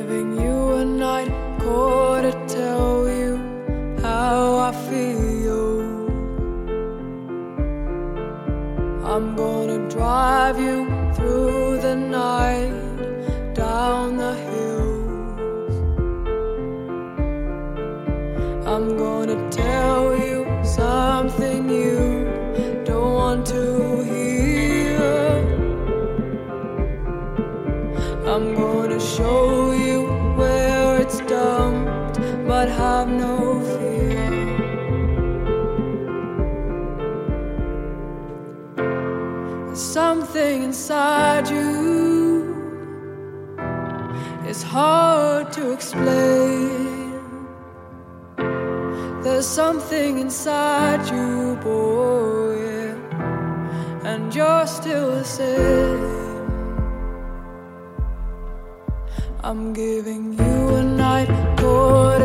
giving you a night call to tell you how I feel. I'm gonna drive you through the night, down the hills. I'm gonna tell you something you don't want to hear. I'm gonna show you where it's dumped, but have no fear. There's something inside you, it's hard to explain. There's something inside you, boy, yeah, and you're still the same. I'm giving you a night call